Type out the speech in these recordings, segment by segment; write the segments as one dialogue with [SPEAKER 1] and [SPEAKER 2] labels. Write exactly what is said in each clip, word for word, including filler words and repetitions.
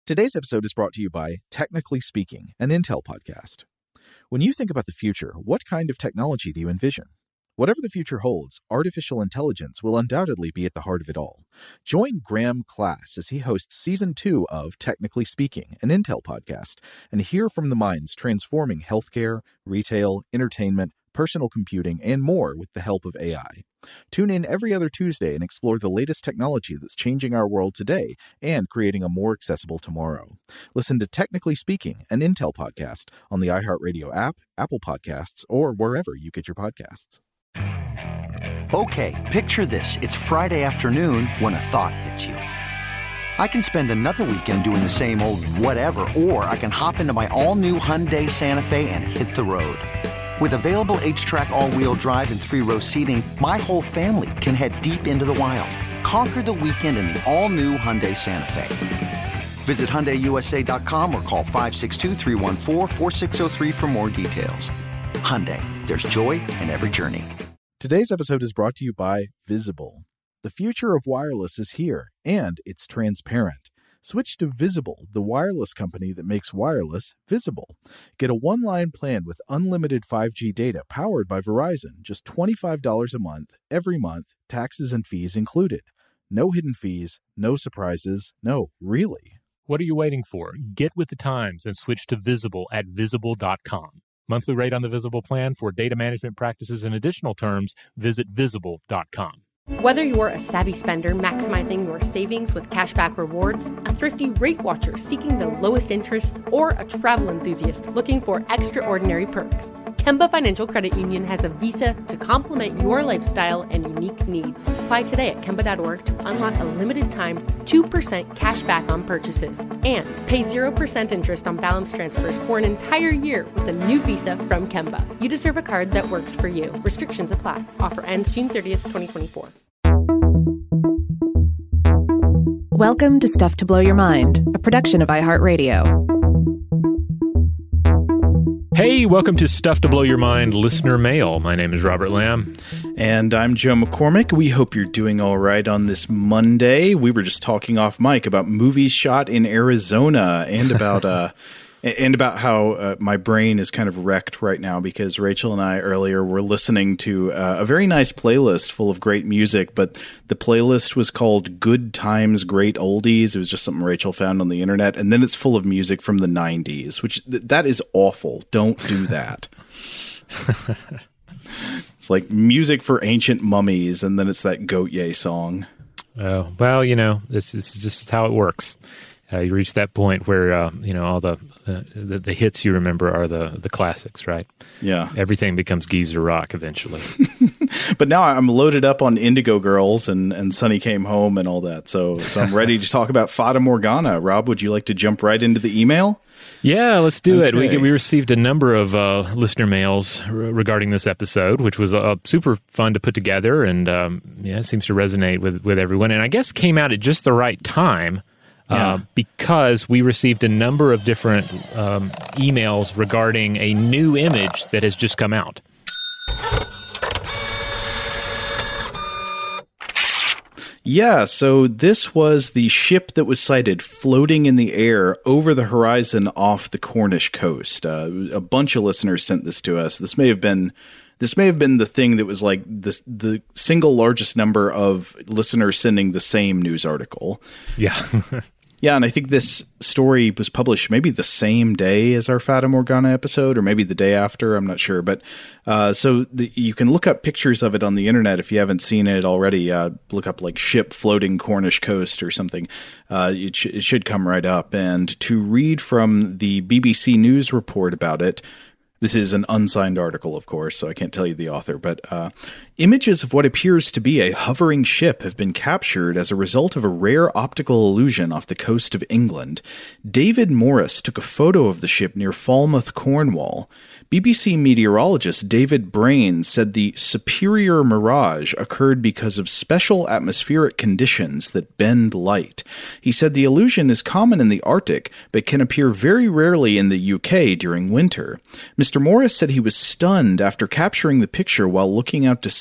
[SPEAKER 1] Today's episode is brought to you by Technically Speaking, an Intel podcast. When you think about the future, what kind of technology do you envision? Whatever the future holds, artificial intelligence will undoubtedly be at the heart of it all. Join Graham Class as he hosts Season two of Technically Speaking, an Intel podcast, and hear from the minds transforming healthcare, retail, entertainment, personal computing, and more with the help of A I. Tune in every other Tuesday and explore the latest technology that's changing our world today and creating a more accessible tomorrow. Listen to Technically Speaking, an Intel podcast on the iHeartRadio app, Apple Podcasts, or wherever you get your podcasts.
[SPEAKER 2] Okay, picture this. It's Friday afternoon when a thought hits you. I can spend another weekend doing the same old whatever, or I can hop into my all-new Hyundai Santa Fe and hit the road. With available H-Track all-wheel drive and three-row seating, my whole family can head deep into the wild. Conquer the weekend in the all-new Hyundai Santa Fe. Visit Hyundai U S A dot com or call five six two, three one four, four six zero three for more details. Hyundai, there's joy in every journey.
[SPEAKER 1] Today's episode is brought to you by Visible. The future of wireless is here, and it's transparent. Switch to Visible, the wireless company that makes wireless visible. Get a one-line plan with unlimited five G data powered by Verizon, just twenty-five dollars a month, every month, taxes and fees included. No hidden fees, no surprises, no, really.
[SPEAKER 3] What are you waiting for? Get with the times and switch to Visible at visible dot com. Monthly rate on the Visible plan for data management practices and additional terms, visit visible dot com.
[SPEAKER 4] Whether you're a savvy spender maximizing your savings with cashback rewards, a thrifty rate watcher seeking the lowest interest, or a travel enthusiast looking for extraordinary perks, Kemba Financial Credit Union has a visa to complement your lifestyle and unique needs. Apply today at Kemba dot org to unlock a limited time two percent cash back on purchases and pay zero percent interest on balance transfers for an entire year with a new visa from Kemba. You deserve a card that works for you. Restrictions apply. Offer ends June thirtieth, twenty twenty-four.
[SPEAKER 5] Welcome to Stuff to Blow Your Mind, a production of iHeartRadio.
[SPEAKER 3] Hey, welcome to Stuff to Blow Your Mind listener mail. My name is Robert Lamb.
[SPEAKER 1] And I'm Joe McCormick. We hope you're doing all right on this Monday. We were just talking off mic about movies shot in Arizona and about uh, and about how uh, my brain is kind of wrecked right now because Rachel and I earlier were listening to uh, a very nice playlist full of great music, but the playlist was called Good Times, Great Oldies. It was just something Rachel found on the internet, and then it's full of music from the nineties, which th- that is awful. Don't do that. It's like music for ancient mummies, and then it's that Goat Ye song.
[SPEAKER 3] Oh, well, you know, this, this is just how it works. Uh, you reach that point where, uh, you know, all the, uh, the the hits you remember are the, the classics, right? Yeah. Everything becomes geezer rock eventually.
[SPEAKER 1] But now I'm loaded up on Indigo Girls and, and Sunny Came Home and all that. So so I'm ready to talk about Fata Morgana. Rob, would you like to jump right into the email?
[SPEAKER 3] Yeah, let's do
[SPEAKER 1] okay.
[SPEAKER 3] it. We we received a number of uh, listener mails re- regarding this episode, which was uh, super fun to put together, and um, yeah, it seems to resonate with, with everyone. And I guess came out at just the right time.
[SPEAKER 1] Yeah.
[SPEAKER 3] Uh, because we received a number of different um, emails regarding a new image that has just come out.
[SPEAKER 1] Yeah, so this was the ship that was sighted floating in the air over the horizon off the Cornish coast. Uh, a bunch of listeners sent this to us. This may have been... This may have been the thing that was like the, the single largest number of listeners sending the same news article.
[SPEAKER 3] Yeah.
[SPEAKER 1] Yeah, and I think this story was published maybe the same day as our Fata Morgana episode, or maybe the day after. I'm not sure. But uh, so the, you can look up pictures of it on the internet if you haven't seen it already. Uh, look up like ship floating Cornish coast or something. Uh, it, sh- it should come right up. And to read from the B B C News report about it, this is an unsigned article, of course, so I can't tell you the author, but uh, images of what appears to be a hovering ship have been captured as a result of a rare optical illusion off the coast of England. David Morris took a photo of the ship near Falmouth, Cornwall. B B C meteorologist David Brain said the superior mirage occurred because of special atmospheric conditions that bend light. He said the illusion is common in the Arctic, but can appear very rarely in the U K during winter. Mister Morris said he was stunned after capturing the picture while looking out to sea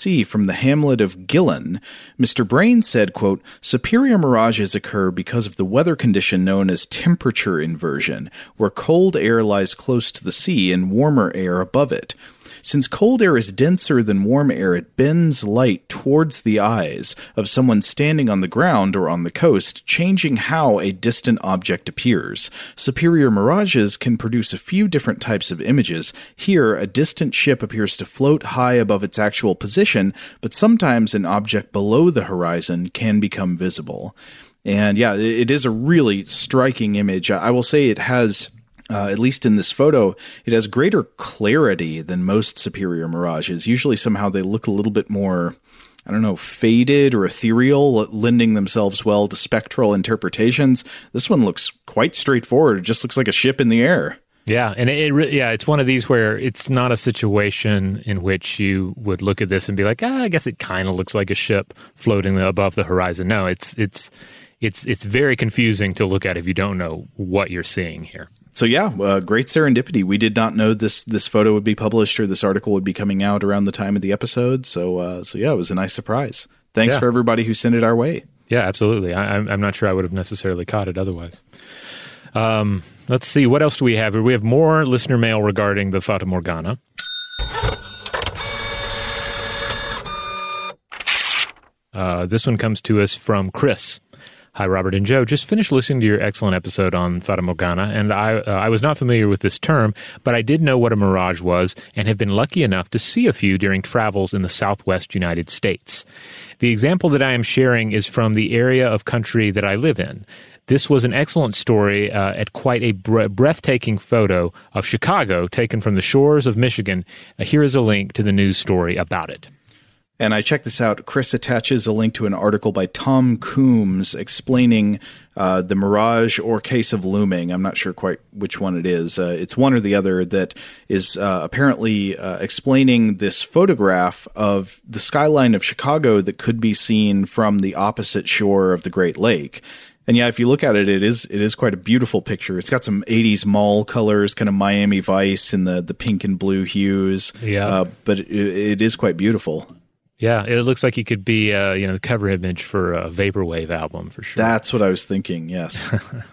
[SPEAKER 1] Tennessee from the hamlet of Gillen, Mister Brain said, quote, superior mirages occur because of the weather condition known as temperature inversion, where cold air lies close to the sea and warmer air above it. Since cold air is denser than warm air, it bends light towards the eyes of someone standing on the ground or on the coast, changing how a distant object appears. Superior mirages can produce a few different types of images. Here, a distant ship appears to float high above its actual position, but sometimes an object below the horizon can become visible. And yeah, it is a really striking image. I will say it has... Uh, at least in this photo, it has greater clarity than most superior mirages. Usually somehow they look a little bit more, I don't know, faded or ethereal, lending themselves well to spectral interpretations. This one looks quite straightforward. It just looks like a ship in the air.
[SPEAKER 3] Yeah, and it, it yeah, it's one of these where it's not a situation in which you would look at this and be like, ah, I guess it kind of looks like a ship floating above the horizon. No, it's it's it's it's very confusing to look at if you don't know what you're seeing here.
[SPEAKER 1] So yeah, uh, great serendipity. We did not know this this photo would be published or this article would be coming out around the time of the episode. So uh, so yeah, it was a nice surprise. Thanks yeah. for everybody who sent it our way.
[SPEAKER 3] Yeah, absolutely. I, I'm I'm not sure I would have necessarily caught it otherwise. Um, let's see, what else do we have? We have more listener mail regarding the Fata Morgana. Uh, this one comes to us from Chris. Hi, Robert and Joe. Just finished listening to your excellent episode on Fata Morgana, and I uh, I was not familiar with this term, but I did know what a mirage was and have been lucky enough to see a few during travels in the southwest United States. The example that I am sharing is from the area of country that I live in. This was an excellent story uh, at quite a bre- breathtaking photo of Chicago taken from the shores of Michigan. Uh, here is a link to the news story about it.
[SPEAKER 1] And I checked this out. Chris attaches a link to an article by Tom Coombs explaining uh, the mirage or case of looming. I'm not sure quite which one it is. Uh, it's one or the other that is uh, apparently uh, explaining this photograph of the skyline of Chicago that could be seen from the opposite shore of the Great Lake. And yeah, if you look at it, it is it is quite a beautiful picture. It's got some eighties mall colors, kind of Miami Vice in the, the pink and blue hues.
[SPEAKER 3] Yeah.
[SPEAKER 1] Uh, but it, it is quite beautiful.
[SPEAKER 3] Yeah, it looks like it could be, uh, you know, the cover image for a Vaporwave album for sure.
[SPEAKER 1] That's what I was thinking, yes.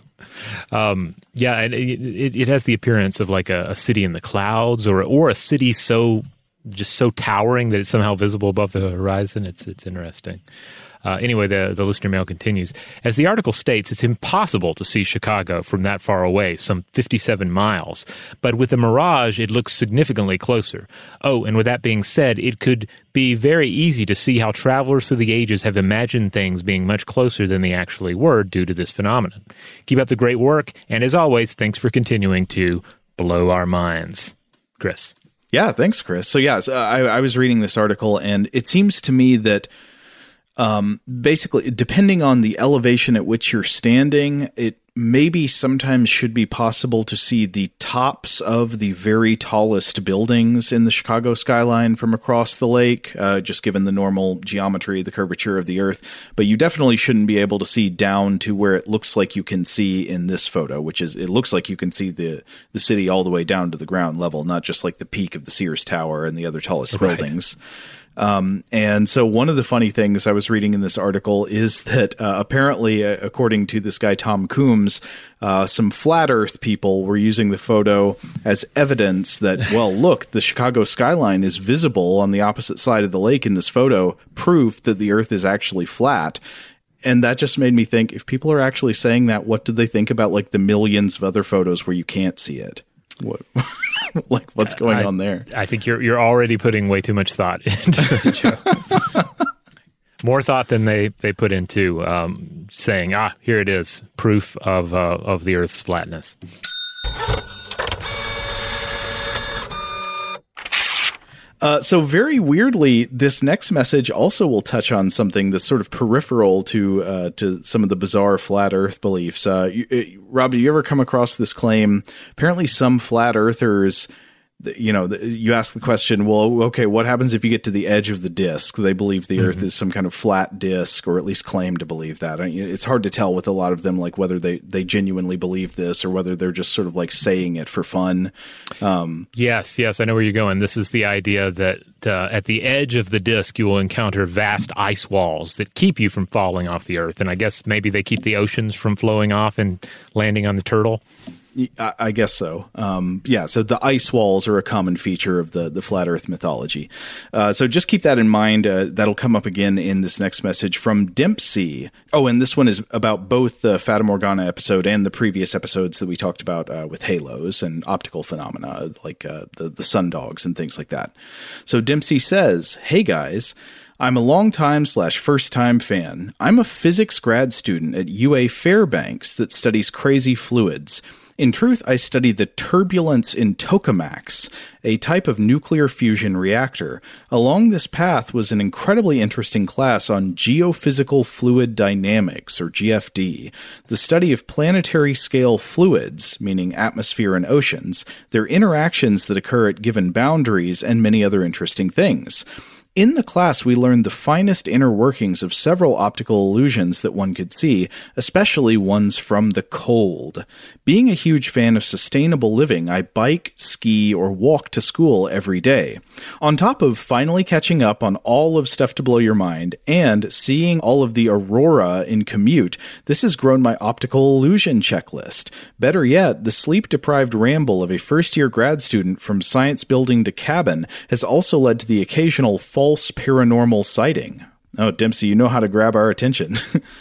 [SPEAKER 3] um, yeah, and it, it, it has the appearance of like a, a city in the clouds or or a city so just so towering that it's somehow visible above the horizon. It's it's interesting. Uh, anyway, the, the listener mail continues. As the article states, it's impossible to see Chicago from that far away, some fifty-seven miles. But with the mirage, it looks significantly closer. Oh, and with that being said, it could be very easy to see how travelers through the ages have imagined things being much closer than they actually were due to this phenomenon. Keep up the great work, and as always, thanks for continuing to blow our minds. Chris.
[SPEAKER 1] Yeah, thanks, Chris. So, yes, I, I was reading this article, and it seems to me that Um, basically, depending on the elevation at which you're standing, it maybe sometimes should be possible to see the tops of the very tallest buildings in the Chicago skyline from across the lake, uh, just given the normal geometry, the curvature of the earth. But you definitely shouldn't be able to see down to where it looks like you can see in this photo, which is, it looks like you can see the, the city all the way down to the ground level, not just like the peak of the Sears Tower and the other tallest
[SPEAKER 3] right.
[SPEAKER 1] buildings. Um, and so one of the funny things I was reading in this article is that uh, apparently, uh, according to this guy Tom Coombs, uh, some flat Earth people were using the photo as evidence that, well, look, the Chicago skyline is visible on the opposite side of the lake in this photo, proof that the Earth is actually flat. And that just made me think, if people are actually saying that, what do they think about like the millions of other photos where you can't see it? What? Like, what's going
[SPEAKER 3] I,
[SPEAKER 1] on there?
[SPEAKER 3] I think you're you're already putting way too much thought into it, Joe. More thought than they, they put into um, saying, ah, here it is, proof of uh, of the Earth's flatness.
[SPEAKER 1] Uh, so very weirdly, this next message also will touch on something that's sort of peripheral to uh, to some of the bizarre flat Earth beliefs. Uh, you, uh, Rob, do you ever come across this claim? Apparently, some flat Earthers you know, you ask the question, well, okay, what happens if you get to the edge of the disk? They believe the mm-hmm. Earth is some kind of flat disk, or at least claim to believe that. I mean, it's hard to tell with a lot of them, like whether they, they genuinely believe this or whether they're just sort of like saying it for fun. Um,
[SPEAKER 3] yes, yes, I know where you're going. This is the idea that uh, at the edge of the disk, you will encounter vast ice walls that keep you from falling off the Earth. And I guess maybe they keep the oceans from flowing off and landing on the turtle.
[SPEAKER 1] I guess so. Um, yeah, so the ice walls are a common feature of the, the flat Earth mythology. Uh, so just keep that in mind. Uh, that'll come up again in this next message from Dempsey. Oh, and this one is about both the Fata Morgana episode and the previous episodes that we talked about uh, with halos and optical phenomena, like uh, the, the sun dogs and things like that. So Dempsey says, "Hey guys, I'm a long-time slash first-time fan. I'm a physics grad student at U A Fairbanks that studies crazy fluids. In truth, I study the turbulence in tokamaks, a type of nuclear fusion reactor. Along this path was an incredibly interesting class on geophysical fluid dynamics, or G F D, the study of planetary-scale fluids, meaning atmosphere and oceans, their interactions that occur at given boundaries, and many other interesting things. In the class, we learned the finest inner workings of several optical illusions that one could see, especially ones from the cold. Being a huge fan of sustainable living, I bike, ski, or walk to school every day. On top of finally catching up on all of Stuff to Blow Your Mind and seeing all of the aurora in commute, this has grown my optical illusion checklist. Better yet, the sleep-deprived ramble of a first-year grad student from science building to cabin has also led to the occasional fall false paranormal sighting." Oh, Dempsey, you know how to grab our attention.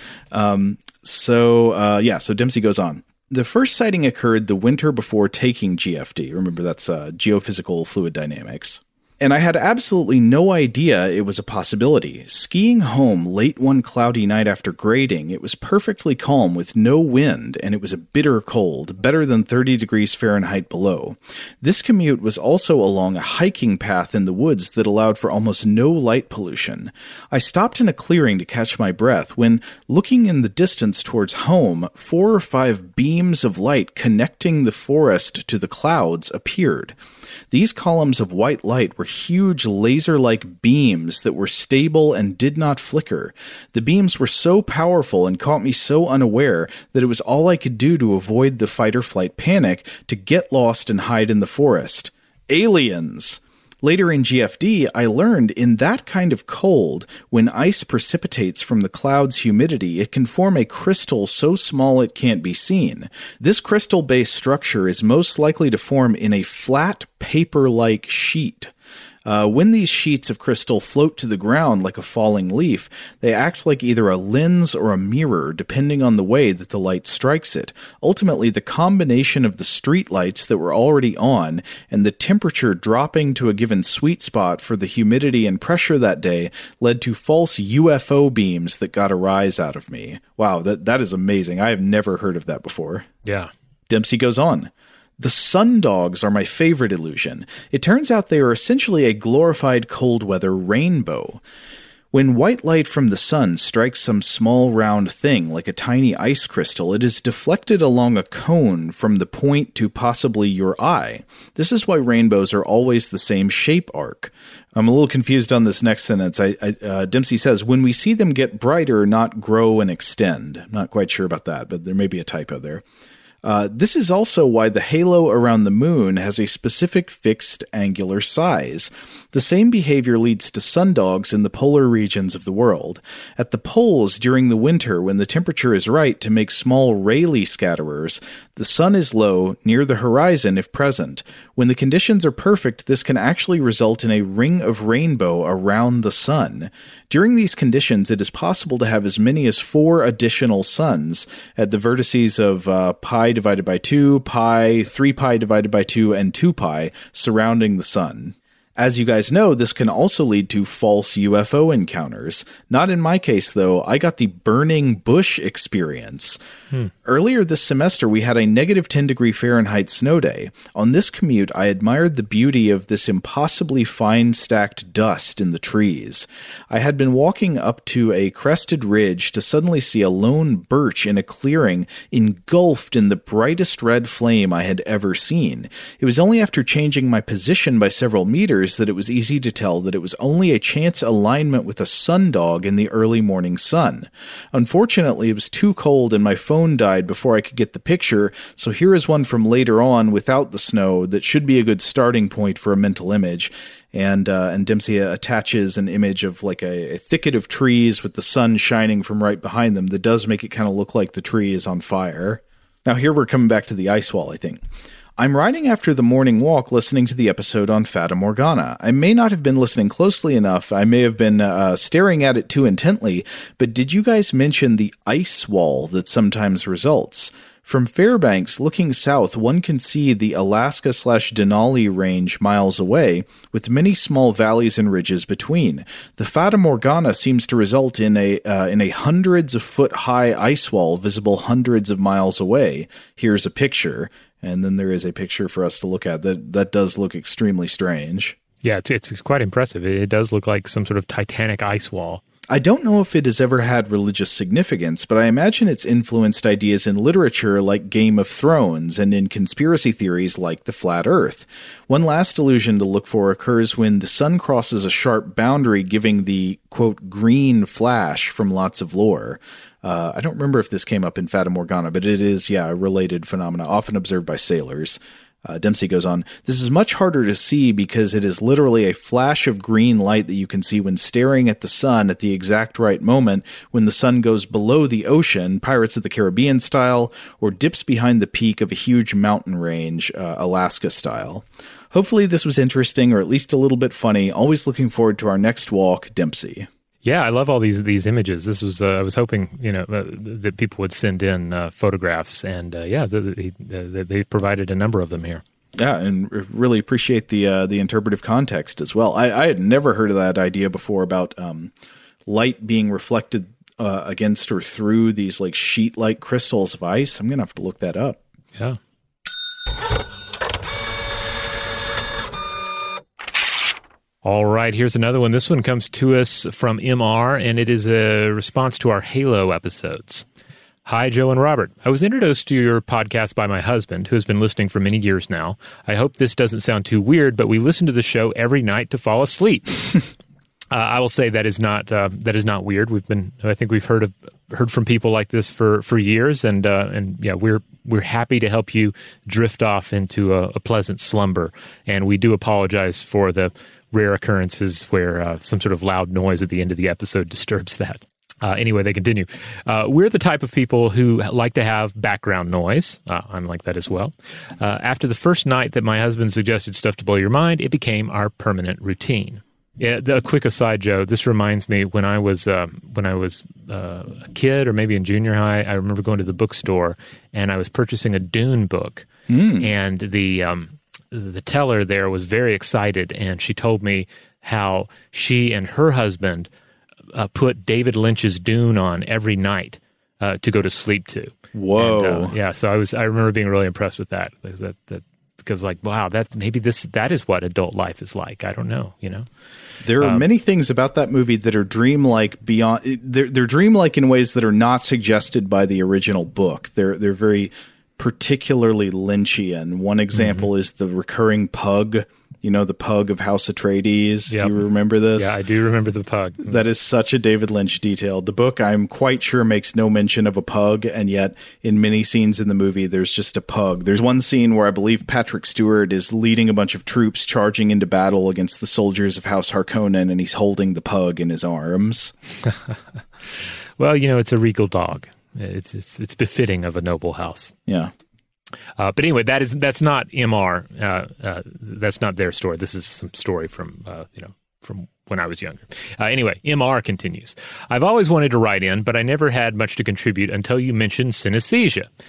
[SPEAKER 1] um, so, uh, yeah, so Dempsey goes on. The first sighting occurred the winter before taking G F D. Remember, that's uh, geophysical fluid dynamics. And I had absolutely no idea it was a possibility. Skiing home late one cloudy night after grading, it was perfectly calm with no wind, and it was a bitter cold, better than thirty degrees Fahrenheit below. This commute was also along a hiking path in the woods that allowed for almost no light pollution. I stopped in a clearing to catch my breath when, looking in the distance towards home, four or five beams of light connecting the forest to the clouds appeared. These columns of white light were huge laser-like beams that were stable and did not flicker. The beams were so powerful and caught me so unaware that it was all I could do to avoid the fight-or-flight panic to get lost and hide in the forest. Aliens! Later in G F D, I learned in that kind of cold, when ice precipitates from the cloud's humidity, it can form a crystal so small it can't be seen. This crystal-based structure is most likely to form in a flat, paper-like sheet. Uh, when these sheets of crystal float to the ground like a falling leaf, they act like either a lens or a mirror, depending on the way that the light strikes it. Ultimately, the combination of the street lights that were already on and the temperature dropping to a given sweet spot for the humidity and pressure that day led to false U F O beams that got a rise out of me. Wow, that that is amazing. I have never heard of that before.
[SPEAKER 3] Yeah.
[SPEAKER 1] Dempsey goes on. The sun dogs are my favorite illusion. It turns out they are essentially a glorified cold-weather rainbow. When white light from the sun strikes some small round thing like a tiny ice crystal, it is deflected along a cone from the point to possibly your eye. This is why rainbows are always the same shape arc. I'm a little confused on this next sentence. I, I, uh, Dempsey says, when we see them get brighter, not grow and extend. I'm not quite sure about that, but there may be a typo there. Uh, this is also why the halo around the moon has a specific fixed angular size. The same behavior leads to sundogs in the polar regions of the world. At the poles during the winter, when the temperature is right to make small Rayleigh scatterers, the sun is low, near the horizon if present. When the conditions are perfect, this can actually result in a ring of rainbow around the sun. During these conditions, it is possible to have as many as four additional suns at the vertices of uh, pi divided by two, pi, three pi divided by two, and two pi surrounding the sun. As you guys know, this can also lead to false U F O encounters. Not in my case, though. I got the burning bush experience. Hmm. Earlier this semester, we had a negative ten degree Fahrenheit snow day. On this commute, I admired the beauty of this impossibly fine-stacked dust in the trees. I had been walking up to a crested ridge to suddenly see a lone birch in a clearing engulfed in the brightest red flame I had ever seen. It was only after changing my position by several meters that it was easy to tell that it was only a chance alignment with a sundog in the early morning sun. Unfortunately, it was too cold and my phone died before I could get the picture, so here is one from later on without the snow that should be a good starting point for a mental image. And uh, and Dempsey attaches an image of like a, a thicket of trees with the sun shining from right behind them that does make it kind of look like the tree is on fire. Now here we're coming back to the ice wall, I think. I'm riding after the morning walk listening to the episode on Fata Morgana. I may not have been listening closely enough. I may have been uh, staring at it too intently, but did you guys mention the ice wall that sometimes results? From Fairbanks, looking south, one can see the Alaska slash Denali range miles away, with many small valleys and ridges between. The Fata Morgana seems to result in a uh, in a hundreds of foot high ice wall visible hundreds of miles away. Here's a picture. And then there is a picture for us to look at that that does look extremely strange.
[SPEAKER 3] Yeah, it's, it's quite impressive. It, it does look like some sort of titanic ice wall.
[SPEAKER 1] I don't know if it has ever had religious significance, but I imagine it's influenced ideas in literature like Game of Thrones and in conspiracy theories like the Flat Earth. One last illusion to look for occurs when the sun crosses a sharp boundary, giving the, quote, green flash from lots of lore. Uh, I don't remember if this came up in Fata Morgana, but it is, yeah, a related phenomena, often observed by sailors. Uh, Dempsey goes on, this is much harder to see because it is literally a flash of green light that you can see when staring at the sun at the exact right moment when the sun goes below the ocean, Pirates of the Caribbean style, or dips behind the peak of a huge mountain range, uh, Alaska style. Hopefully this was interesting or at least a little bit funny. Always looking forward to our next walk, Dempsey.
[SPEAKER 3] Yeah, I love all these these images. This was uh, I was hoping you know uh, that people would send in uh, photographs, and uh, yeah, they, they, they provided a number of them here.
[SPEAKER 1] Yeah, and really appreciate the uh, the interpretive context as well. I, I had never heard of that idea before about um, light being reflected uh, against or through these like sheet-like crystals of ice. I'm gonna have to look that up.
[SPEAKER 3] Yeah. All right, here's another one. This one comes to us from M R, and it is a response to our Halo episodes. Hi, Joe and Robert. I was introduced to your podcast by my husband, who has been listening for many years now. I hope this doesn't sound too weird, but we listen to the show every night to fall asleep. uh, I will say that is not uh, that is not weird. We've been, I think we've heard of heard from people like this for, for years, and uh, and yeah, we're we're happy to help you drift off into a, a pleasant slumber. And we do apologize for the rare occurrences where uh, some sort of loud noise at the end of the episode disturbs that. Uh, anyway, they continue. Uh, we're the type of people who like to have background noise. Uh, I'm like that as well. Uh, after the first night that my husband suggested Stuff to Blow Your Mind, it became our permanent routine. Yeah, a quick aside, Joe. This reminds me when I was uh, when I was uh, a kid, or maybe in junior high. I remember going to the bookstore and I was purchasing a Dune book, mm. and the um, the teller there was very excited, and she told me how she and her husband uh, put David Lynch's Dune on every night uh, to go to sleep to.
[SPEAKER 1] Whoa!
[SPEAKER 3] And, uh, yeah, so I was I remember being really impressed with that because that that. Because, like, wow, that maybe this that is what adult life is like. I don't know, you know.
[SPEAKER 1] There are um, many things about that movie that are dreamlike beyond. They're, they're dreamlike in ways that are not suggested by the original book. They're they're very particularly Lynchian. One example mm-hmm. is the recurring pug. You know, the pug of House Atreides. Yep. Do you remember this?
[SPEAKER 3] Yeah, I do remember the pug.
[SPEAKER 1] That is such a David Lynch detail. The book, I'm quite sure, makes no mention of a pug, and yet in many scenes in the movie, there's just a pug. There's one scene where I believe Patrick Stewart is leading a bunch of troops charging into battle against the soldiers of House Harkonnen, and he's holding the pug in his arms.
[SPEAKER 3] Well, you know, it's a regal dog. It's it's it's befitting of a noble house.
[SPEAKER 1] Yeah.
[SPEAKER 3] Uh, but anyway, that is that's not M R. Uh, uh, that's not their story. This is some story from uh, you know from when I was younger. Uh, anyway, M R continues. I've always wanted to write in, but I never had much to contribute until you mentioned synesthesia.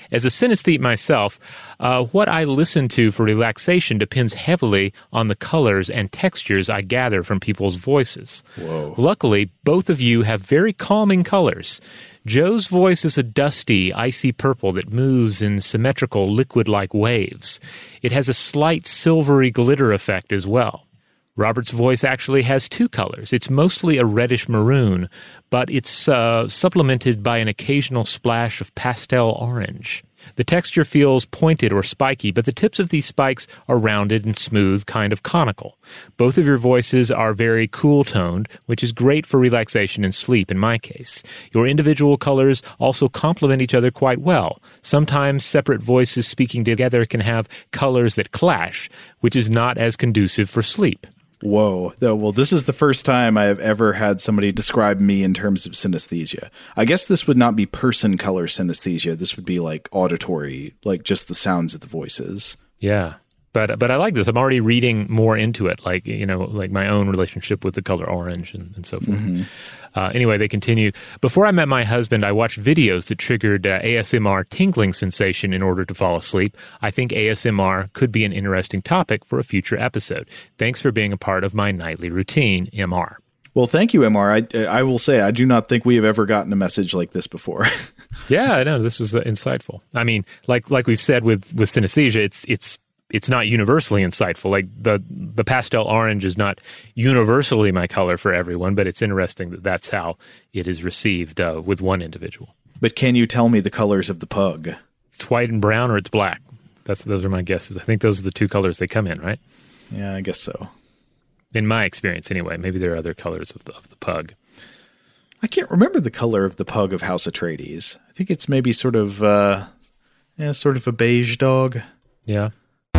[SPEAKER 3] As a synesthete myself, uh, what I listen to for relaxation depends heavily on the colors and textures I gather from people's voices.
[SPEAKER 1] Whoa.
[SPEAKER 3] Luckily, both of you have very calming colors. Joe's voice is a dusty, icy purple that moves in symmetrical, liquid-like waves. It has a slight silvery glitter effect as well. Robert's voice actually has two colors. It's mostly a reddish maroon, but it's uh, supplemented by an occasional splash of pastel orange. The texture feels pointed or spiky, but the tips of these spikes are rounded and smooth, kind of conical. Both of your voices are very cool-toned, which is great for relaxation and sleep in my case. Your individual colors also complement each other quite well. Sometimes separate voices speaking together can have colors that clash, which is not as conducive for sleep.
[SPEAKER 1] Whoa. Well, this is the first time I have ever had somebody describe me in terms of synesthesia. I guess this would not be person color synesthesia. This would be like auditory, like just the sounds of the voices.
[SPEAKER 3] Yeah. But but I like this. I'm already reading more into it, like, you know, like my own relationship with the color orange and, and so forth. Mm-hmm. Uh, anyway, they continue. Before I met my husband, I watched videos that triggered uh, A S M R tingling sensation in order to fall asleep. I think A S M R could be an interesting topic for a future episode. Thanks for being a part of my nightly routine, M R.
[SPEAKER 1] Well, thank you, M R. I, I will say, I do not think we have ever gotten a message like this before.
[SPEAKER 3] Yeah, I know. This was uh, insightful. I mean, like like we've said with, with synesthesia, it's it's it's not universally insightful. Like the the pastel orange is not universally my color for everyone, but it's interesting that that's how it is received uh, with one individual.
[SPEAKER 1] But can you tell me the colors of the pug?
[SPEAKER 3] It's white and brown, or it's black. That's those are my guesses. I think those are the two colors they come in, right?
[SPEAKER 1] Yeah, I guess so.
[SPEAKER 3] In my experience, anyway. Maybe there are other colors of the, of the pug.
[SPEAKER 1] I can't remember the color of the pug of House Atreides. I think it's maybe sort of, uh, yeah, sort of a beige dog.
[SPEAKER 3] Yeah.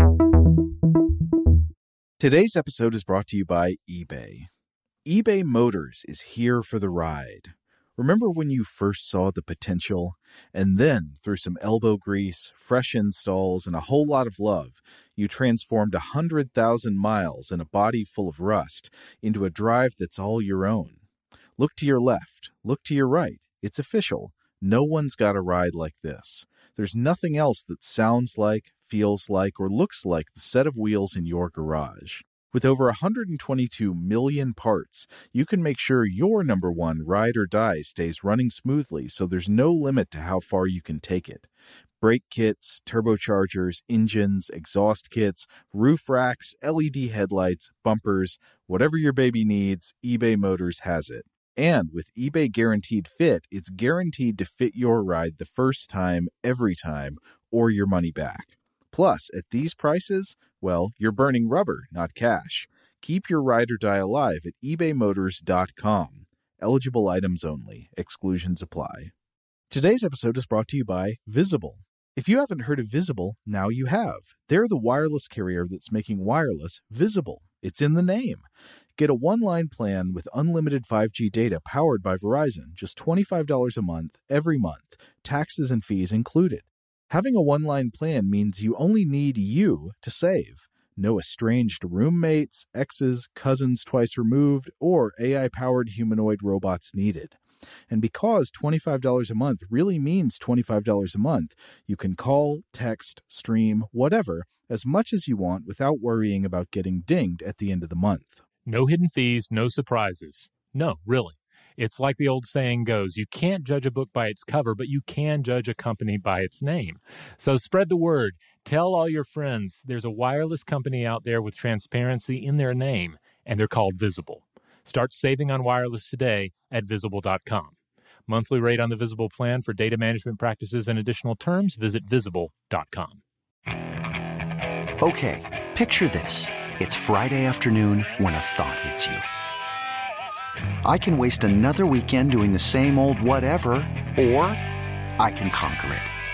[SPEAKER 6] Today's episode is brought to you by eBay. eBay Motors is here for the ride. Remember when you first saw the potential? And then, through some elbow grease, fresh installs, and a whole lot of love, you transformed one hundred thousand miles and a body full of rust into a drive that's all your own. Look to your left. Look to your right. It's official. No one's got a ride like this. There's nothing else that sounds like, feels like, or looks like the set of wheels in your garage. With over one hundred twenty-two million parts, you can make sure your number one ride or die stays running smoothly, so there's no limit to how far you can take it. Brake kits, turbochargers, engines, exhaust kits, roof racks, L E D headlights, bumpers, whatever your baby needs, eBay Motors has it. And with eBay Guaranteed Fit, it's guaranteed to fit your ride the first time, every time, or your money back. Plus, at these prices, well, you're burning rubber, not cash. Keep your ride or die alive at ebay motors dot com. Eligible items only. Exclusions apply. Today's episode is brought to you by Visible. If you haven't heard of Visible, now you have. They're the wireless carrier that's making wireless visible. It's in the name. Get a one-line plan with unlimited five G data powered by Verizon, just twenty-five dollars a month, every month, taxes and fees included. Having a one-line plan means you only need you to save. No estranged roommates, exes, cousins twice removed, or A I-powered humanoid robots needed. And because twenty-five dollars a month really means twenty-five dollars a month, you can call, text, stream, whatever, as much as you want without worrying about getting dinged at the end of the month.
[SPEAKER 3] No hidden fees, no surprises. No, really. It's like the old saying goes, you can't judge a book by its cover, but you can judge a company by its name. So spread the word. Tell all your friends there's a wireless company out there with transparency in their name, and they're called Visible. Start saving on wireless today at visible dot com. Monthly rate on the Visible plan for data management practices and additional terms, visit visible dot com.
[SPEAKER 2] Okay, picture this. It's Friday afternoon when a thought hits you. I can waste another weekend doing the same old whatever, or I can conquer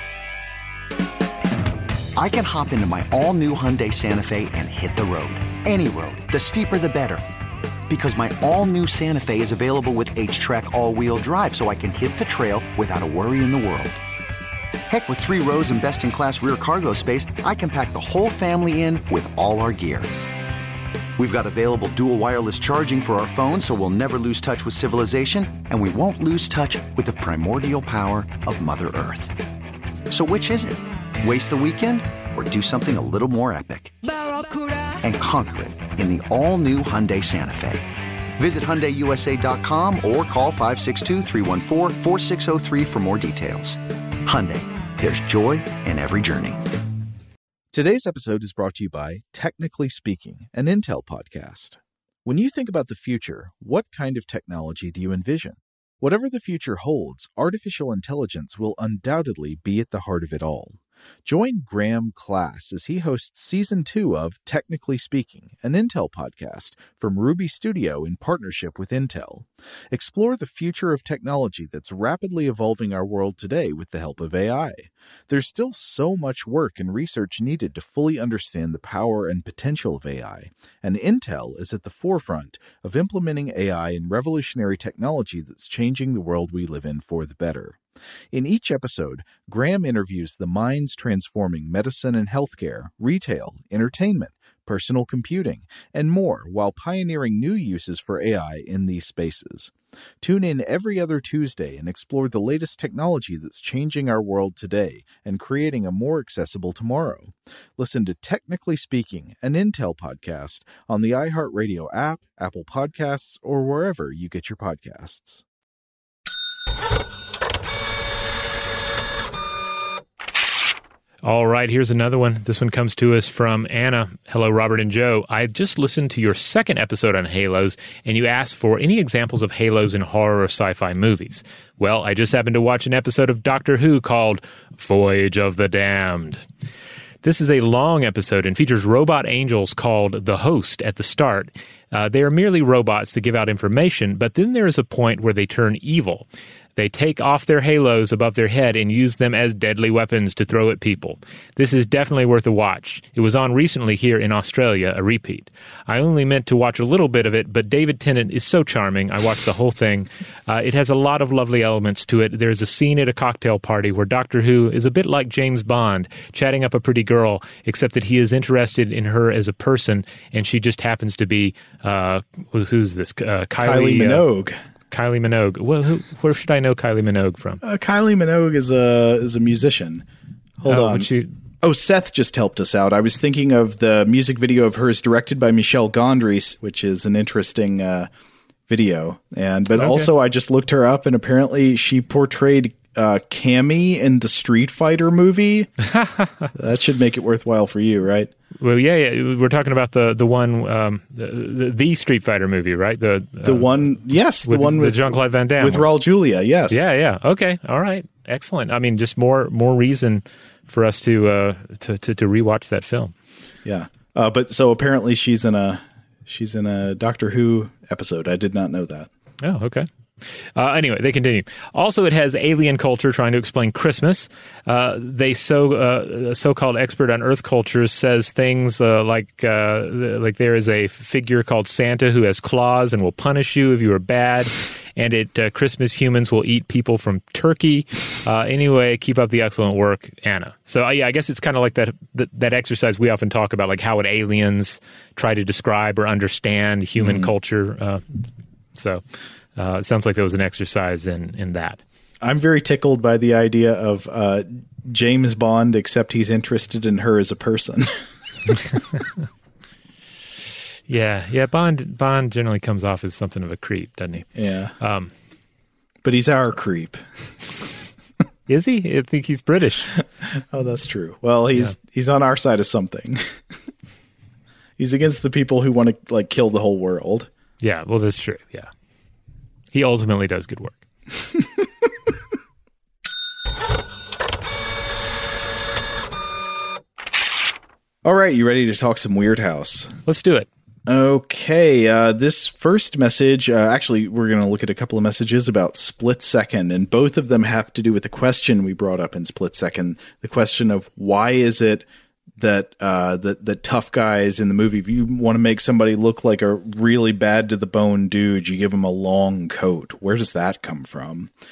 [SPEAKER 2] it. I can hop into my all-new Hyundai Santa Fe and hit the road. Any road. The steeper, the better. Because my all-new Santa Fe is available with H-Track all-wheel drive, so I can hit the trail without a worry in the world. Heck, with three rows and best-in-class rear cargo space, I can pack the whole family in with all our gear. We've got available dual wireless charging for our phones, so we'll never lose touch with civilization, and we won't lose touch with the primordial power of Mother Earth. So which is it? Waste the weekend or do something a little more epic and conquer it in the all-new Hyundai Santa Fe? Visit Hyundai U S A dot com or call five six two, three one four, four six zero three for more details. Hyundai, there's joy in every journey.
[SPEAKER 6] Today's episode is brought to you by Technically Speaking, an Intel podcast. When you think about the future, what kind of technology do you envision? Whatever the future holds, artificial intelligence will undoubtedly be at the heart of it all. Join Graham Class as he hosts Season two of Technically Speaking, an Intel podcast from Ruby Studio in partnership with Intel. Explore the future of technology that's rapidly evolving our world today with the help of A I. There's still so much work and research needed to fully understand the power and potential of A I, and Intel is at the forefront of implementing A I in revolutionary technology that's changing the world we live in for the better. In each episode, Graham interviews the minds transforming medicine and healthcare, retail, entertainment, personal computing, and more while pioneering new uses for A I in these spaces. Tune in every other Tuesday and explore the latest technology that's changing our world today and creating a more accessible tomorrow. Listen to Technically Speaking, an Intel podcast on the iHeartRadio app, Apple Podcasts, or wherever you get your podcasts.
[SPEAKER 3] All right, here's another one. This one comes to us from Anna. Hello, Robert and Joe. I just listened to your second episode on Halos, and you asked for any examples of Halos in horror or sci-fi movies. Well, I just happened to watch an episode of Doctor Who called Voyage of the Damned. This is a long episode and features robot angels called the Host at the start. Uh, they are merely robots that give out information, but then there is a point where they turn evil. They take off their halos above their head and use them as deadly weapons to throw at people. This is definitely worth a watch. It was on recently here in Australia, a repeat. I only meant to watch a little bit of it, but David Tennant is so charming. I watched the whole thing. Uh, it has a lot of lovely elements to it. There's a scene at a cocktail party where Doctor Who is a bit like James Bond, chatting up a pretty girl, except that he is interested in her as a person, and she just happens to be, uh, who's this? Uh, Kylie,
[SPEAKER 1] Kylie Minogue.
[SPEAKER 3] Uh, Kylie Minogue. Well, who, where should I know Kylie Minogue from?
[SPEAKER 1] Uh, Kylie Minogue is a is a musician. Hold
[SPEAKER 3] oh,
[SPEAKER 1] on.
[SPEAKER 3] She...
[SPEAKER 1] Oh, Seth just helped us out. I was thinking of the music video of hers directed by Michel Gondry, which is an interesting uh, video. And but okay. Also, I just looked her up, and apparently she portrayed uh, Cammy in the Street Fighter movie. That should make it worthwhile for you, right?
[SPEAKER 3] Well, yeah, yeah. We're talking about the the one, um, the, the the Street Fighter movie, right? The uh,
[SPEAKER 1] the one, yes,
[SPEAKER 3] with,
[SPEAKER 1] the one with
[SPEAKER 3] the Jean-Claude Van Damme
[SPEAKER 1] with Raul Julia, yes,
[SPEAKER 3] yeah, yeah. Okay, all right, excellent. I mean, just more more reason for us to uh, to, to to rewatch that film.
[SPEAKER 1] Yeah, uh, but so apparently she's in a she's in a Doctor Who episode. I did not know that.
[SPEAKER 3] Oh, okay. Uh, anyway, they continue. Also, it has alien culture trying to explain Christmas. Uh, they so uh, so-called expert on Earth cultures says things uh, like uh, like there is a figure called Santa who has claws and will punish you if you are bad. And at uh, Christmas, humans will eat people from Turkey. Uh, anyway, keep up the excellent work, Anna. So uh, yeah, I guess it's kind of like that, that that exercise we often talk about, like how would aliens try to describe or understand human mm-hmm. culture. Uh, so. Uh, it sounds like there was an exercise in, in that.
[SPEAKER 1] I'm very tickled by the idea of uh, James Bond, except he's interested in her as a person.
[SPEAKER 3] yeah, yeah. Bond Bond generally comes off as something of a creep, doesn't he?
[SPEAKER 1] Yeah. Um, but he's our creep.
[SPEAKER 3] Is he? I think he's British.
[SPEAKER 1] Oh, that's true. Well, he's yeah. he's on our side of something. He's against the people who want to like kill the whole world.
[SPEAKER 3] Yeah. Well, that's true. Yeah. He ultimately does good work.
[SPEAKER 1] All right, you ready to talk some Weird House?
[SPEAKER 3] Let's do it.
[SPEAKER 1] Okay, uh, this first message, uh, actually, we're going to look at a couple of messages about Split Second, and both of them have to do with the question we brought up in Split Second, the question of why is it that uh, that the tough guys in the movie, if you want to make somebody look like a really bad to the bone dude, you give them a long coat. Where does that come from?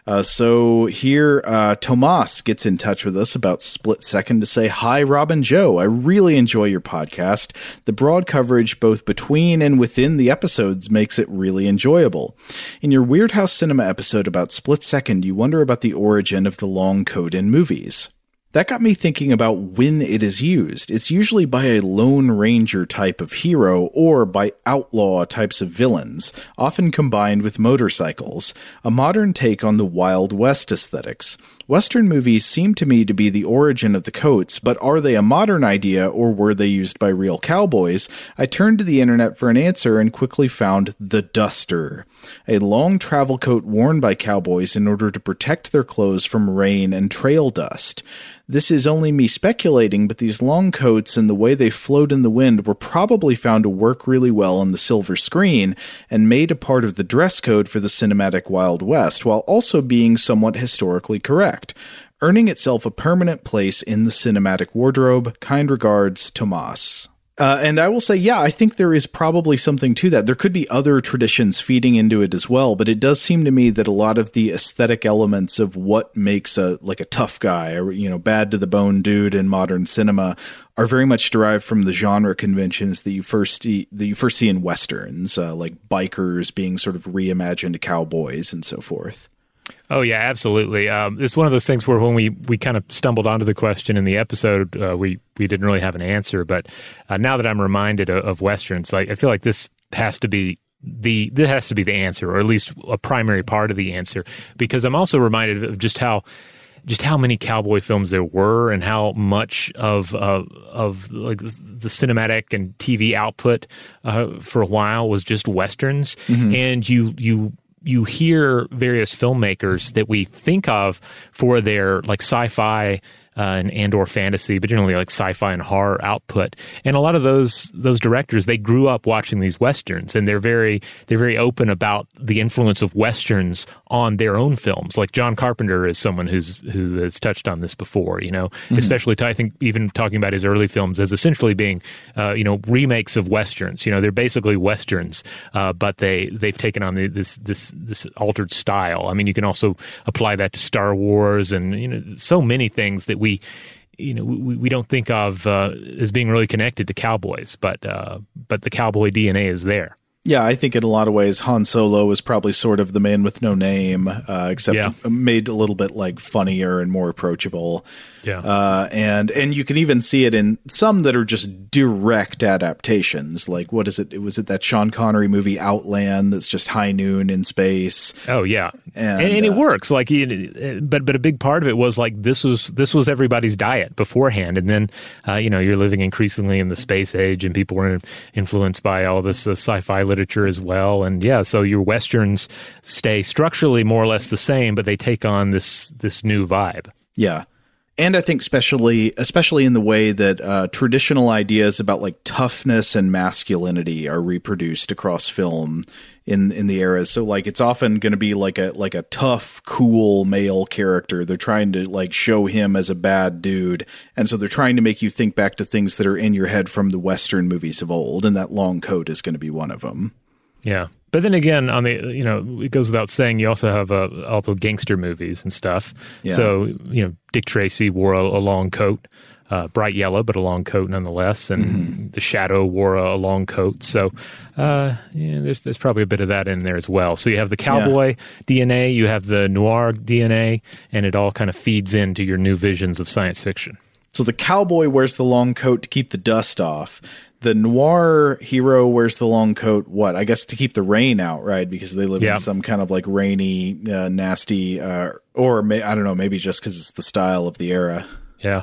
[SPEAKER 1] Uh, so here, uh, Tomas gets in touch with us about Split Second to say, "Hi, Rob and Joe. I really enjoy your podcast. The broad coverage both between and within the episodes makes it really enjoyable. In your Weird House Cinema episode about Split Second, you wonder about the origin of the long coat in movies. That got me thinking about when it is used. It's usually by a Lone Ranger type of hero or by outlaw types of villains, often combined with motorcycles, a modern take on the Wild West aesthetics. Western movies seem to me to be the origin of the coats, but are they a modern idea or were they used by real cowboys? I turned to the internet for an answer and quickly found the duster, a long travel coat worn by cowboys in order to protect their clothes from rain and trail dust. This is only me speculating, but these long coats and the way they float in the wind were probably found to work really well on the silver screen and made a part of the dress code for the cinematic Wild West, while also being somewhat historically correct, earning itself a permanent place in the cinematic wardrobe. Kind regards, Tomas." Uh, and I will say, yeah, I think there is probably something to that. There could be other traditions feeding into it as well, but it does seem to me that a lot of the aesthetic elements of what makes a like a tough guy, or you know, bad to the bone dude in modern cinema, are very much derived from the genre conventions that you first see, that you first see in westerns, uh, like bikers being sort of reimagined cowboys and so forth.
[SPEAKER 3] Oh, yeah, absolutely. Um, it's one of those things where when we, we kind of stumbled onto the question in the episode, uh, we, we didn't really have an answer. But uh, now that I'm reminded of, of Westerns, like I feel like this has to be the this has to be the answer, or at least a primary part of the answer, because I'm also reminded of just how just how many cowboy films there were and how much of uh, of like the cinematic and T V output uh, for a while was just Westerns. Mm-hmm. And you you you hear various filmmakers that we think of for their like sci-fi Uh, and, and or fantasy, but generally like sci-fi and horror output. And a lot of those those directors, they grew up watching these westerns, and they're very they're very open about the influence of westerns on their own films. Like John Carpenter is someone who's who has touched on this before, you know, mm-hmm. especially to, I think even talking about his early films as essentially being uh, you know remakes of westerns. You know, they're basically westerns, uh, but they they've taken on the, this this this altered style. I mean, you can also apply that to Star Wars and you know so many things that we. We, you know, we, we don't think of uh, as being really connected to cowboys, but uh, but the cowboy D N A is there.
[SPEAKER 1] Yeah, I think in a lot of ways Han Solo was probably sort of the man with no name, uh, except yeah. made a little bit like funnier and more approachable.
[SPEAKER 3] Yeah,
[SPEAKER 1] uh, and and you can even see it in some that are just direct adaptations. Like what is it? Was it that Sean Connery movie Outland? That's just high noon in space.
[SPEAKER 3] Oh yeah,
[SPEAKER 1] and
[SPEAKER 3] and, and
[SPEAKER 1] uh,
[SPEAKER 3] it works. Like, but but a big part of it was like this was this was everybody's diet beforehand, and then uh, you know you're living increasingly in the space age, and people were influenced by all this uh, sci-fi literature as well. And yeah, so your westerns stay structurally more or less the same, but they take on this this new vibe.
[SPEAKER 1] Yeah. And I think especially, especially in the way that uh, traditional ideas about like toughness and masculinity are reproduced across film in in the eras. So like it's often going to be like a like a tough, cool male character. They're trying to like show him as a bad dude, and so they're trying to make you think back to things that are in your head from the Western movies of old. And that long coat is going to be one of them.
[SPEAKER 3] Yeah. But then again, on the you know, it goes without saying, you also have uh, all the gangster movies and stuff. Yeah. So, you know, Dick Tracy wore a, a long coat, uh, bright yellow, but a long coat nonetheless. And mm-hmm. The Shadow wore a, a long coat. So, uh, yeah, there's there's probably a bit of that in there as well. So you have the cowboy yeah. D N A, you have the noir D N A, and it all kind of feeds into your new visions of science fiction.
[SPEAKER 1] So the cowboy wears the long coat to keep the dust off. The noir hero wears the long coat, what? I guess to keep the rain out, right? Because they live yeah. in some kind of like rainy, uh, nasty, uh, or may, I don't know, maybe just because it's the style of the era.
[SPEAKER 3] Yeah.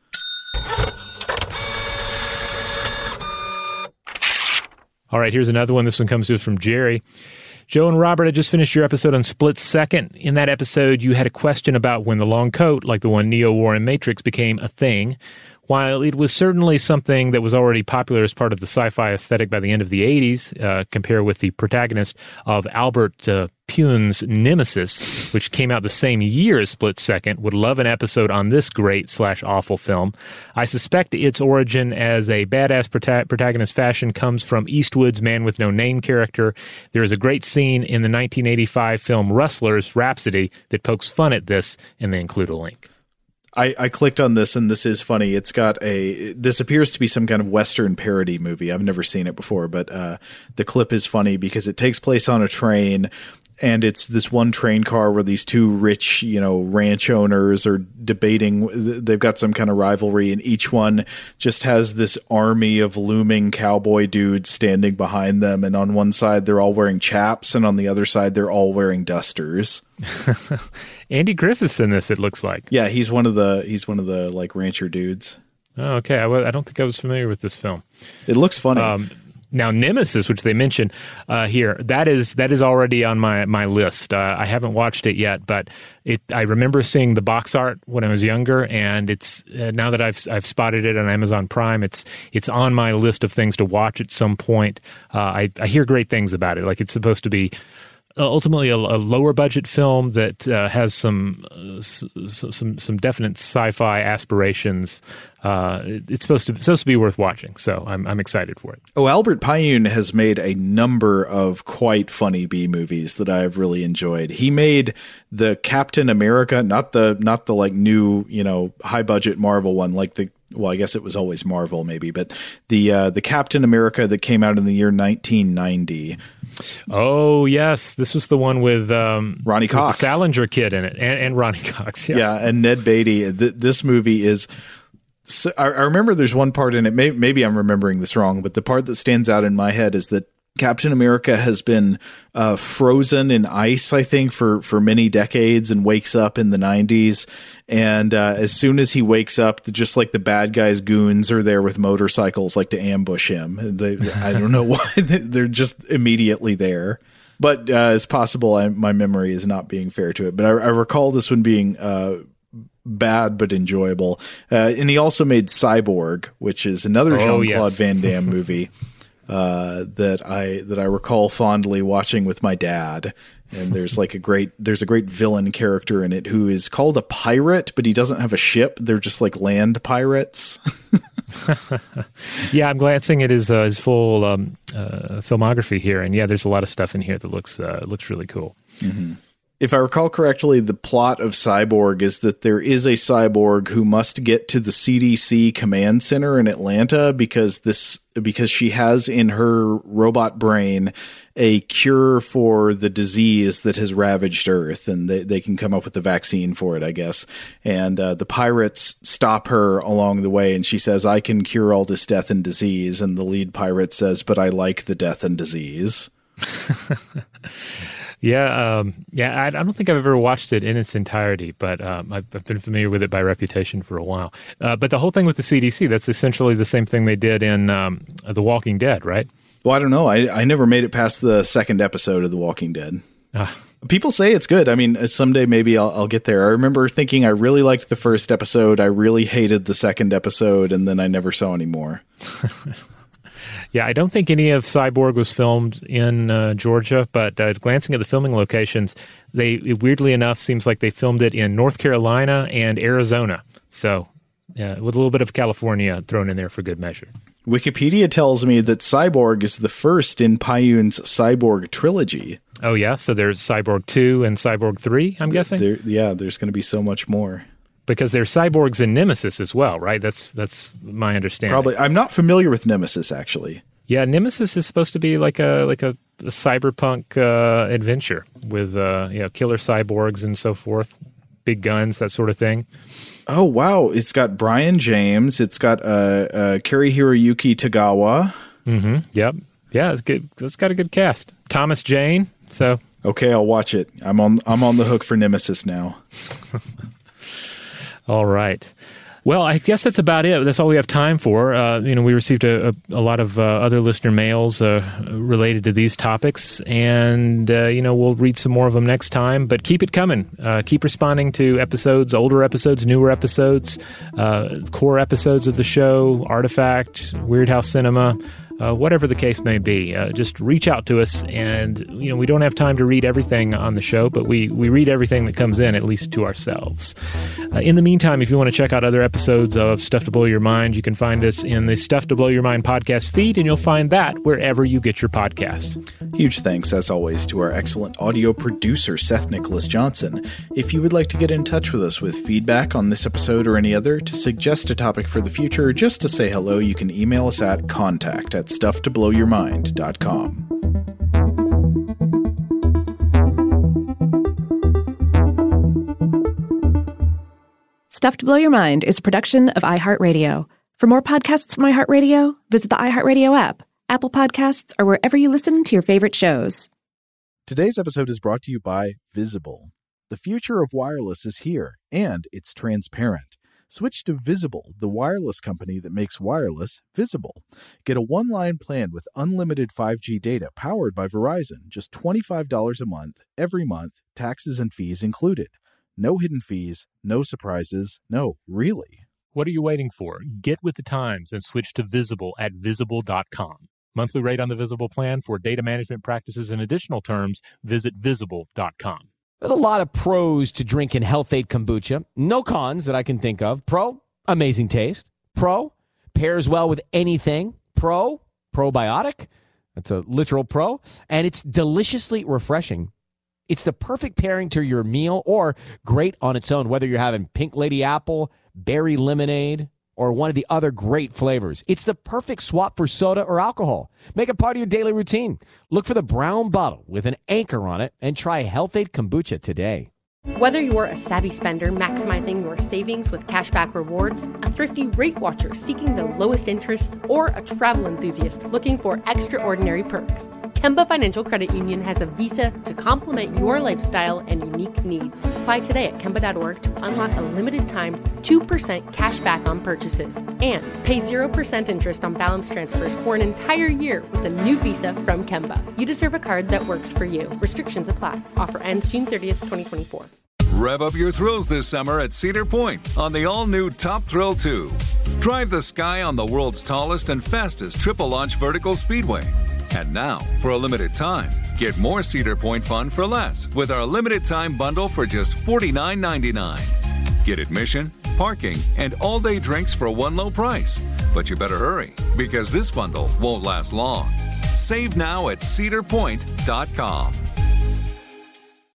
[SPEAKER 3] All right, here's another one. This one comes to us from Jerry. Joe and Robert, I just finished your episode on Split Second. In that episode, you had a question about when the long coat, like the one Neo wore in Matrix, became a thing. while it was certainly something that was already popular as part of the sci-fi aesthetic by the end of the eighties, uh, compare with the protagonist of Albert uh, Pune's Nemesis, which came out the same year as Split Second, would love an episode on this great slash awful film. I suspect its origin as a badass prota- protagonist fashion comes from Eastwood's Man with No Name character. There is a great scene in the nineteen eighty-five film Rustlers, Rhapsody, that pokes fun at this, and they include a link.
[SPEAKER 1] I, I clicked on this, and this is funny. It's got a, this appears to be some kind of Western parody movie. I've never seen it before, but uh, the clip is funny because it takes place on a train, and it's this one train car where these two rich, you know, ranch owners are debating. They've got some kind of rivalry, and each one just has this army of looming cowboy dudes standing behind them. And on one side, they're all wearing chaps, and on the other side, they're all wearing dusters.
[SPEAKER 3] Andy Griffith's in this, it looks like.
[SPEAKER 1] Yeah, he's one of the he's one of the like rancher dudes.
[SPEAKER 3] Oh, okay. I, w- I don't think I was familiar with this film.
[SPEAKER 1] It looks funny.
[SPEAKER 3] Um, Now, Nemesis, which they mention uh, here, that is that is already on my my list. Uh, I haven't watched it yet, but it. I remember seeing the box art when I was younger, and it's uh, now that I've I've spotted it on Amazon Prime, it's it's on my list of things to watch at some point. Uh, I I hear great things about it. Like it's supposed to be ultimately a, a lower budget film that uh, has some uh, s- some some definite sci-fi aspirations. Uh, it's supposed to supposed to be worth watching, so I'm I'm excited for it.
[SPEAKER 1] Oh, Albert Pyun has made a number of quite funny B movies that I've really enjoyed. He made the Captain America, not the not the like new, you know, high budget Marvel one, like the well, I guess it was always Marvel maybe, but the uh, the Captain America that came out in the year nineteen ninety.
[SPEAKER 3] Oh yes, this was the one with um,
[SPEAKER 1] Ronnie Cox,
[SPEAKER 3] with the Salinger kid in it, and, and Ronnie Cox. Yes.
[SPEAKER 1] Yeah, and Ned Beatty. Th- this movie is. So I, I remember there's one part in it. May, maybe I'm remembering this wrong, but the part that stands out in my head is that Captain America has been uh, frozen in ice, I think, for, for many decades, and wakes up in the nineties. And uh, as soon as he wakes up, just like the bad guys' goons are there with motorcycles, like to ambush him. And they, I don't know why they're just immediately there. But uh, it's possible I, my memory is not being fair to it. But I, I recall this one being uh, bad but enjoyable. Uh, and he also made Cyborg, which is another
[SPEAKER 3] oh,
[SPEAKER 1] Jean-Claude
[SPEAKER 3] yes.
[SPEAKER 1] Van Damme movie. Uh, that I that I recall fondly watching with my dad, and there's like a great there's a great villain character in it who is called a pirate, but he doesn't have a ship. They're just like land pirates.
[SPEAKER 3] Yeah, I'm glancing at his uh, his full um, uh, filmography here, and yeah, there's a lot of stuff in here that looks uh, looks really cool.
[SPEAKER 1] Mm-hmm. If I recall correctly, the plot of Cyborg is that there is a cyborg who must get to the C D C command center in Atlanta because this because she has in her robot brain a cure for the disease that has ravaged Earth, and they, they can come up with the vaccine for it, I guess. And uh, the pirates stop her along the way, and she says, "I can cure all this death and disease." And the lead pirate says, "But I like the death and disease."
[SPEAKER 3] Yeah, um, yeah. I, I don't think I've ever watched it in its entirety, but um, I've, I've been familiar with it by reputation for a while. Uh, but the whole thing with the C D C, that's essentially the same thing they did in um, The Walking Dead, right?
[SPEAKER 1] Well, I don't know. I, I never made it past the second episode of The Walking Dead.
[SPEAKER 3] Ah.
[SPEAKER 1] People say it's good. I mean, someday maybe I'll, I'll get there. I remember thinking I really liked the first episode. I really hated the second episode, and then I never saw any more.
[SPEAKER 3] Yeah, I don't think any of Cyborg was filmed in uh, Georgia, but uh, glancing at the filming locations, they it, weirdly enough seems like they filmed it in North Carolina and Arizona. So, yeah, with a little bit of California thrown in there for good measure.
[SPEAKER 1] Wikipedia tells me that Cyborg is the first in Pyun's Cyborg trilogy.
[SPEAKER 3] Oh, yeah? So there's Cyborg two and Cyborg three, I'm guessing?
[SPEAKER 1] There, yeah, there's going to be so much more.
[SPEAKER 3] Because there's cyborgs in Nemesis as well, right? That's that's my understanding.
[SPEAKER 1] Probably. I'm not familiar with Nemesis, actually.
[SPEAKER 3] Yeah, Nemesis is supposed to be like a like a, a cyberpunk uh, adventure with uh, you know killer cyborgs and so forth, big guns, that sort of thing.
[SPEAKER 1] Oh wow! It's got Brian James. It's got uh, uh, Kari Hiroyuki Tagawa.
[SPEAKER 3] Mm-hmm. Yep. Yeah, it's good. It's got a good cast. Thomas Jane. So
[SPEAKER 1] okay, I'll watch it. I'm on. I'm on the hook for Nemesis now.
[SPEAKER 3] All right. Well, I guess that's about it. That's all we have time for. Uh, you know, we received a, a, a lot of uh, other listener mails uh, related to these topics, and, uh, you know, we'll read some more of them next time. But keep it coming. Uh, keep responding to episodes, older episodes, newer episodes, uh, core episodes of the show, Artifact, Weird House Cinema. Uh, whatever the case may be, uh, just reach out to us. And, you know, we don't have time to read everything on the show, but we, we read everything that comes in, at least to ourselves. Uh, in the meantime, if you want to check out other episodes of Stuff to Blow Your Mind, you can find us in the Stuff to Blow Your Mind podcast feed, and you'll find that wherever you get your podcasts.
[SPEAKER 1] Huge thanks, as always, to our excellent audio producer, Seth Nicholas Johnson. If you would like to get in touch with us with feedback on this episode or any other, to suggest a topic for the future, or just to say hello, you can email us at contact at stuff to blow your mind dot com.
[SPEAKER 5] Stuff to Blow Your Mind is a production of iHeartRadio. For more podcasts from iHeartRadio, visit the iHeartRadio app, Apple Podcasts, or wherever you listen to your favorite shows.
[SPEAKER 6] Today's episode is brought to you by Visible. The future of wireless is here, and it's transparent. Switch to Visible, the wireless company that makes wireless visible. Get a one-line plan with unlimited five G data powered by Verizon, just twenty-five dollars a month, every month, taxes and fees included. No hidden fees, no surprises, no, really.
[SPEAKER 3] What are you waiting for? Get with the times and switch to Visible at visible dot com. Monthly rate on the Visible plan. For data management practices and additional terms, visit visible dot com.
[SPEAKER 7] There's a lot of pros to drinking Health-Ade kombucha. No cons that I can think of. Pro, amazing taste. Pro, pairs well with anything. Pro, probiotic. That's a literal pro. And it's deliciously refreshing. It's the perfect pairing to your meal or great on its own, whether you're having pink lady apple, berry lemonade, or one of the other great flavors. It's the perfect swap for soda or alcohol. Make it part of your daily routine. Look for the brown bottle with an anchor on it and try Health-Ade kombucha today.
[SPEAKER 4] Whether you're a savvy spender maximizing your savings with cashback rewards, a thrifty rate watcher seeking the lowest interest, or a travel enthusiast looking for extraordinary perks, Kemba Financial Credit Union has a visa to complement your lifestyle and unique needs. Apply today at Kemba dot org to unlock a limited time two percent cash back on purchases and pay zero percent interest on balance transfers for an entire year with a new visa from Kemba. You deserve a card that works for you. Restrictions apply. Offer ends June thirtieth, twenty twenty-four.
[SPEAKER 8] Rev up your thrills this summer at Cedar Point on the all-new Top Thrill two. Drive the sky on the world's tallest and fastest triple-launch vertical speedway. And now, for a limited time, get more Cedar Point fun for less with our limited-time bundle for just forty-nine ninety-nine. Get admission, parking, and all-day drinks for one low price. But you better hurry, because this bundle won't last long. Save now at cedar point dot com.